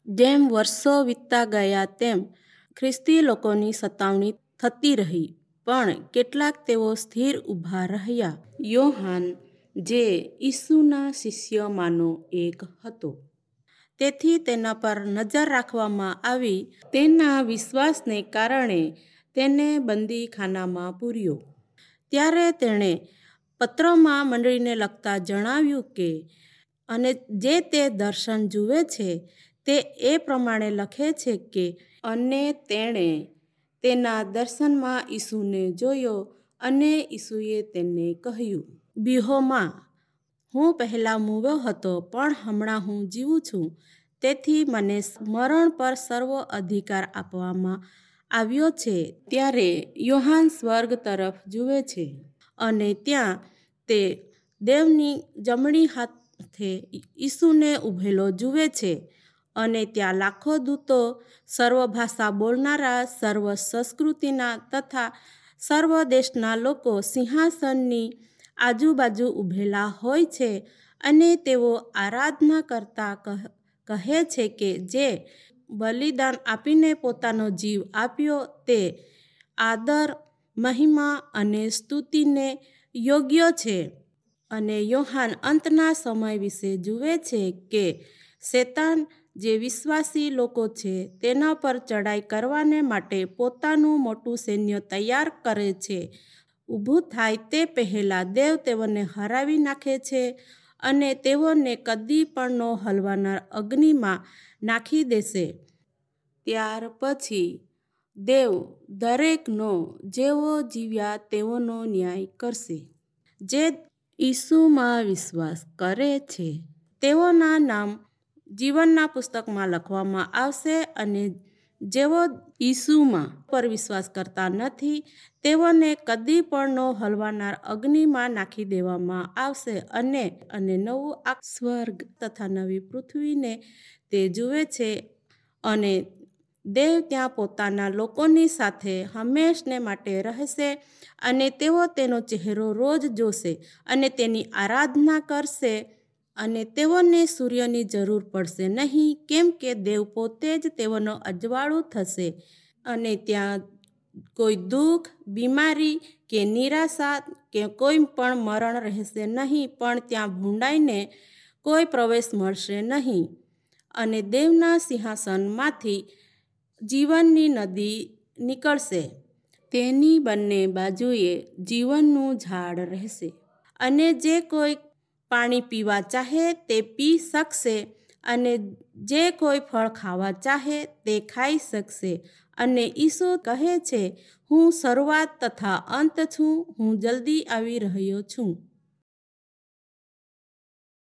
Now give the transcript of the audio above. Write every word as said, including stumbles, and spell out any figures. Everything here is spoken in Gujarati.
જેમ વર્ષો વીતતા ગયા તેમ ખ્રિસ્તી લોકોની સતાવણી થતી રહી, પણ કેટલાક તેઓ સ્થિર ઊભા રહ્યા. યોહાન, જે ઈસુના શિષ્યોમાંનો એક હતો, તેથી તેના પર નજર રાખવામાં આવી. તેના વિશ્વાસને કારણે તેને બંદીખાનામાં પૂર્યો. ત્યારે તેણે પત્રમાં મંડળીને લખતા જણાવ્યું કે, અને જે તે દર્શન જુએ છે તે એ પ્રમાણે લખે છે કે, અને તેણે તેના દર્શનમાં ઈસુને જોયો, અને ઈસુએ તેને કહ્યું, "બીહોમાં, હું પહેલાં મૂવ્યો હતો, પણ હમણાં હું જીવું છું. તેથી મને મરણ પર સર્વ અધિકાર આપવામાં આવ્યો છે." ત્યારે યોહાન સ્વર્ગ તરફ જુએ છે, અને ત્યાં તે દેવની જમણી હાથે ઈસુને ઊભેલો જુએ છે, અને ત્યાં લાખો દૂતો, સર્વ ભાષા બોલનારા, સર્વ સંસ્કૃતિના તથા સર્વ દેશના લોકો સિંહાસનની આજુબાજુ ઊભેલા હોય છે, અને તેઓ આરાધના કરતા કહે છે કે, જે બલિદાન આપીને પોતાનો જીવ આપ્યો તે આદર, મહિમા અને સ્તુતિને યોગ્ય છે. અને યોહાન અંતના સમય વિશે જુએ છે કે શેતાન, જે વિશ્વાસી લોકો છે, તેના પર ચડાઈ કરવાને માટે પોતાનું મોટું સૈન્ય તૈયાર કરે છે. ઊભું થાય તે પહેલાં દેવ તેઓને હરાવી નાખે છે, અને તેઓને કદી પણ ન હલવાનાર અગ્નિમાં નાખી દેશે. ત્યાર પછી દેવ દરેકનો, જેઓ જીવ્યા તેઓનો ન્યાય કરશે. જે ઈસુમાં વિશ્વાસ કરે છે તેઓના નામ જીવનના પુસ્તકમાં લખવામાં આવશે, અને જેઓ ઈસુમાં પર વિશ્વાસ કરતા નથી તેઓને કદી પણ ન હલવાનાર અગ્નિમાં નાખી દેવામાં આવશે. અને અને નવું આ સ્વર્ગ તથા નવી પૃથ્વીને તે જુએ છે, અને દેવ ત્યાં પોતાના લોકોની સાથે હંમેશને માટે રહેશે, અને તેઓ તેનો ચહેરો રોજ જોશે અને તેની આરાધના કરશે. અને તેઓને સૂર્યની જરૂર પડશે નહીં, કેમ કે દેવ પોતે જ તેઓનો અજવાળું થશે. અને ત્યાં કોઈ દુઃખ, બીમારી કે નિરાશા કે કોઈ પણ મરણ રહેશે નહીં, પણ ત્યાં ભૂંડાઈને કોઈ પ્રવેશ મળશે નહીં. અને દેવના સિંહાસનમાંથી જીવનની નદી નીકળશે. તેની બંને બાજુએ જીવનનું ઝાડ રહેશે, અને જે કોઈ પાણી પીવા ચાહે તે પી શકશે, અને જે કોઈ ફળ ખાવા ચાહે તે ખાઈ શકશે. અને ઈસુ કહે છે, "હું શરૂઆત તથા અંત છું, હું જલ્દી આવી રહ્યો છું."